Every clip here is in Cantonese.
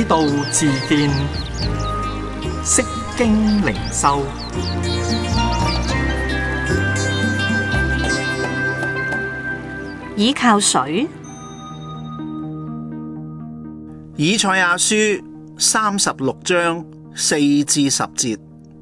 道自見，釋經靈修。 倚靠誰？ 以賽亞書36章4至10節，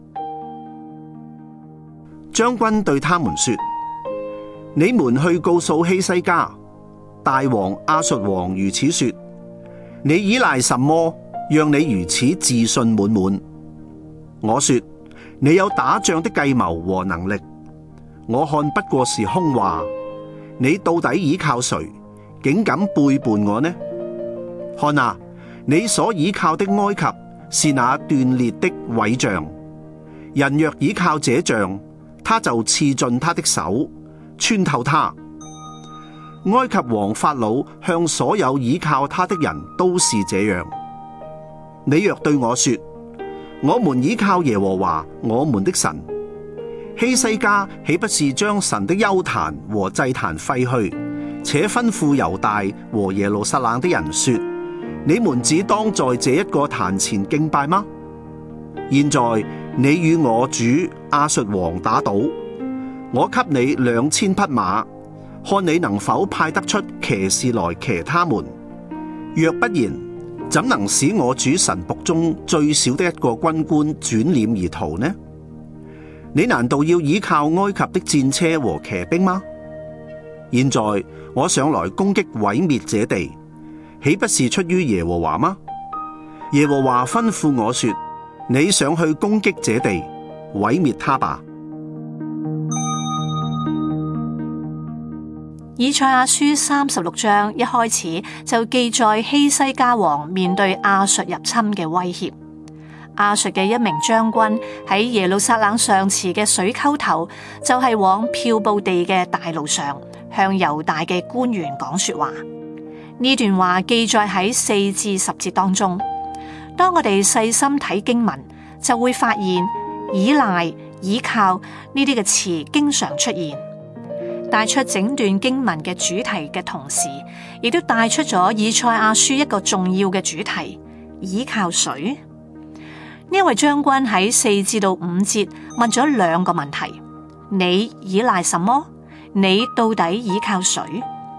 將軍對他們說：你們去告訴希西家，大王亞述王如此說：你倚賴什麼，讓你如此自信滿滿？我說：你有打仗的計謀和能力，我看不過是空話。你到底倚靠誰，竟敢背叛我呢？看啊，你所倚靠的埃及是那斷裂的葦杖，人若倚靠這杖，他就刺進他的手，穿透他。埃及王法老向所有倚靠他的人都是這樣。你若對我說：我們倚靠耶和華我們的神，希西家豈不是將神的邱壇和祭壇廢去，且吩咐猶大和耶路撒冷的人說：你們只當在這一個壇前敬拜嗎？現在你與我主亞述王打賭，我給你2000匹馬，看你能否派得出騎士來騎他們。若不然，怎能使我主神僕中最小的一個軍官轉臉而逃呢？你難道要倚靠埃及的戰車和騎兵嗎？現在我上來攻擊毀滅這地，豈不是出於耶和華嗎？耶和華吩咐我說：你上去攻擊這地，毀滅他吧。 以賽亞書36章一開始就記載希西家王面對亞述入侵嘅威脅。亞述嘅一名將軍喺耶路撒冷上池嘅水溝頭，就係往漂布地嘅大路上，向猶大嘅官員講說話。呢段話記載喺4至10節當中。當我哋細心睇經文，就會發現倚賴、倚靠呢啲嘅詞經常出現，帶出整段經文嘅主題嘅同時，亦都帶出咗以賽亞書一個重要嘅主題：倚靠誰？呢位將軍喺4至5節問咗2個問題：你倚賴什麼？你到底倚靠誰？呢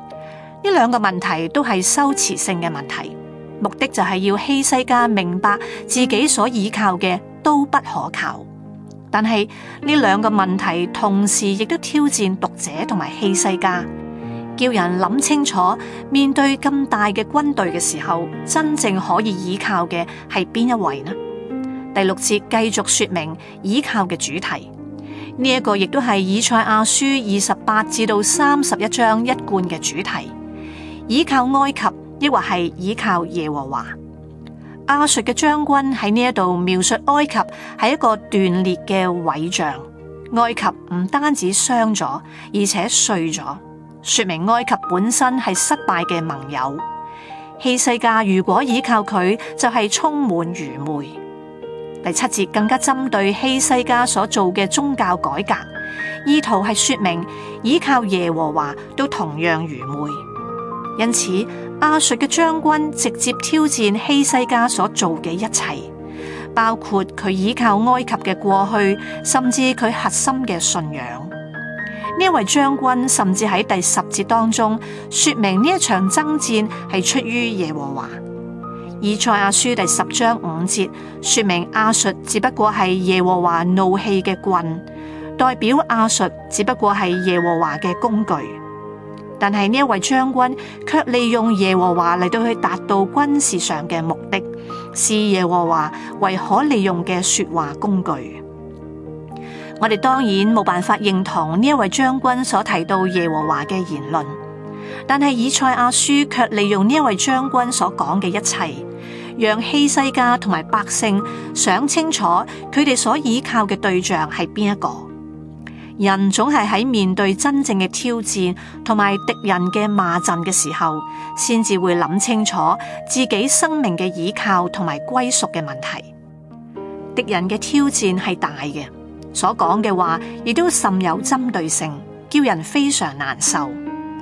2個問題都係修辭性嘅問題，目的就係要希西家明白自己所倚靠嘅都不可靠。但係呢2個問題同時亦都挑戰讀者同埋希西家，叫人諗清楚，面對咁大嘅軍隊嘅時候，真正可以倚靠嘅係邊一位呢？第6節繼續說明倚靠嘅主題，呢一個亦都係以賽亞書28至到31章一貫嘅主題：倚靠埃及，抑或係倚靠耶和華。亞述嘅將軍喺呢一度描述埃及係一個斷裂嘅葦杖，埃及唔單止傷咗，而且碎咗，說明埃及本身係失敗嘅盟友。希西家如果倚靠佢，就係充滿愚昧。第7節更加針對希西家所做嘅宗教改革，意圖係說明倚靠耶和華都同樣愚昧。因此亞述嘅將軍直接挑戰希西家所做嘅一切，包括佢倚靠埃及嘅過去，甚至佢核心嘅信仰。呢位將軍甚至喺第10節當中說明呢一場爭戰係出於耶和華。以賽亞書第10章5節說明亞述只不過係耶和華怒氣嘅棍，代表亞述只不過係耶和華嘅工具。但係呢一位將軍卻利用耶和華嚟到去達到軍事上嘅目的，視耶和華為可利用嘅說話工具。我哋當然冇辦法認同呢一位將軍所提到耶和華嘅言論，但係以賽亞書卻利用呢一位將軍所講嘅一切，讓希西家同埋百姓想清楚佢哋所依靠嘅對象係邊一個。人總係喺面對真正嘅挑戰同埋敵人嘅罵陣嘅時候，先至會諗清楚自己生命嘅依靠同埋歸屬嘅問題。敵人嘅挑戰係大嘅，所講嘅話亦都甚有針對性，叫人非常難受。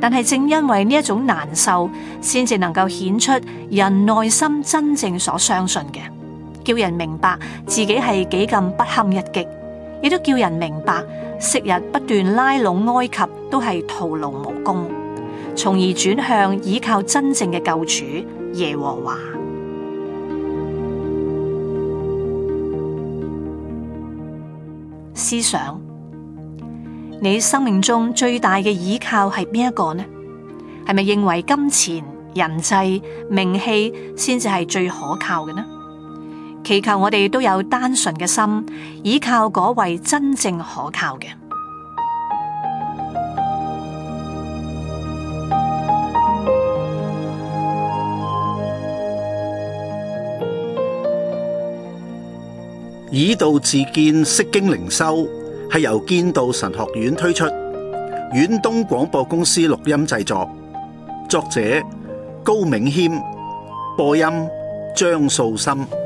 但係正因為呢一種難受，先至能夠顯出人內心真正所相信嘅，叫人明白自己係幾咁不堪一擊，亦都叫人明白昔日不斷拉攏埃及都係徒勞無功，從而轉向依靠真正嘅救主耶和華。思想，你生命中最大嘅依靠係邊一個呢？係咪認為金錢、人際、名氣先至係最可靠嘅呢？祈求我哋都有單純嘅心，依靠嗰位真正可靠嘅。 以道自見，釋經靈修係由建道神學院推出，遠東廣播公司錄音製作，作者高銘謙，播音張素心。